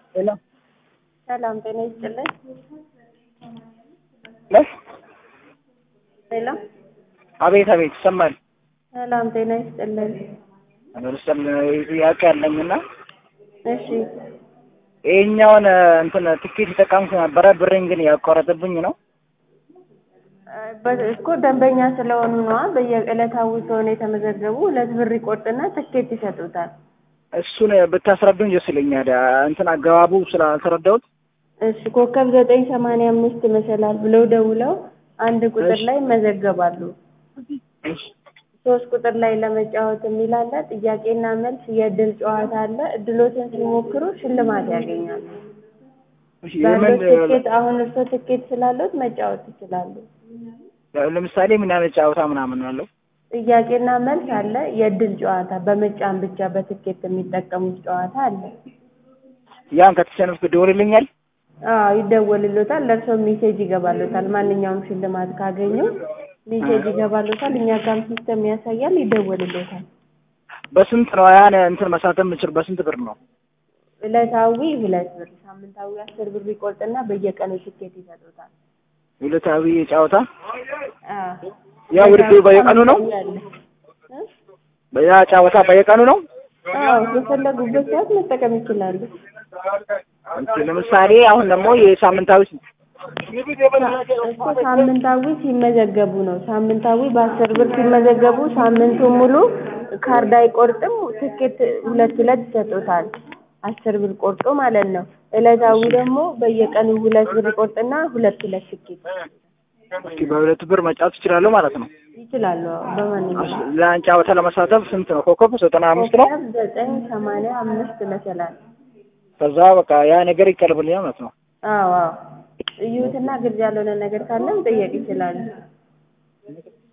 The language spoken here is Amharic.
ሄሎ ሰላም ጤና ይስጥልኝ። ሄሎ አቤት አቤት ይሰማል። ሰላም ጤና ይስጥልኝ። ለምሳሌ ጥያቄ አለኝና እሺ ይሄኛውን እንትን ትኬት ተጠቀምኩ ነበረ ብሬን ግን ያቋረጠብኝ ነው። እኮ ደንበኛ ስለሆኑ ነው። በየዕለታው ስለሆነ የተመዘገቡ 2 ብር ይቆርጥና ትኬት ይሰጡታል። እሱን ብታስረዱኝ ደስ ይለኛል። እንትን አገባቡ ስላልተረዳሁት። እሺ ኮከብ 985 መሰላል ብለው ደውለው አንድ ቁጥር ላይ ይመዘገባሉ። እሺ 3 ቁጥር ላይ ለመጫወት የሚል አለ። ጥያቄና መልስ የእድል ጨዋታ አለ። እድሎትን ሲሞክሩ ሽልማት ያገኛሉ። ባለው ትኬት አሁን እርሶ ትኬት ስላሉት መጫወት ይችላሉ። ለምሳሌ ምን አይነት ጨዋታ ምናምን አለው? ጥያቄና መልስ አለ። የእድል ጨዋታ በመጫን ብቻ በትኬት የሚጠቀሙት ጨዋታ አለ። ያን ከተሸነፍኩ ይደወልልኛል? አዎ ይደወልልዎታል። ለእርሶ ሜሴጅ ይገባልዎታል። ማንኛውም ሽልማት ካገኙ ሜሴጅ ይገባልዎታል። እኛ ጋርም ሲስተም ያሳያል፣ ይደወልልዎታል። በስንት ነው ያን እንትን መሳተፍ የምችል? በስንት ብር ነው? ዕለታዊ 2 ብር፣ ሳምንታዊ 10 ብር ይቆርጥና በየቀኑ ትኬት ይሰጡታል። ዕለታዊ ጨዋታ አዎ ያ ውድድሩ በየቀኑ ነው? ያ ጨዋታ በየቀኑ ነው? አዎ በፈለጉበት ሰዓት መጠቀም ይችላሉ። ለምሳሌ አሁን ደግሞ የሳምንታዊ እኮ ሳምንታዊ ሲመዘገቡ ነው። ሳምንታዊ በ10 ብር ሲመዘገቡ ሳምንቱን ሙሉ ካርድ አይቆርጥም። ትኬት 2 ይሰጡታል። 10 ብር ቆርጦ ማለት ነው። ዕለታዊ ደግሞ በየቀኑ 2 ብር ይቆርጥና 2 ትኬት። እስኪ በ2 ብር መጫወት ይችላሉ ማለት ነው? ይችላሉ። በማንኛውም ያን ጨዋታ ለመሳተፍ ስንት ነው? ኮከብ 95 ነው? 985 መሰላል። ከዛ በቃ ያ ነገር ይቀርብልኛል ማለት ነው? አዎ አዎ እዩትና ግልጽ ያልሆነ ነገር ካለም ጠየቅ ይችላሉ።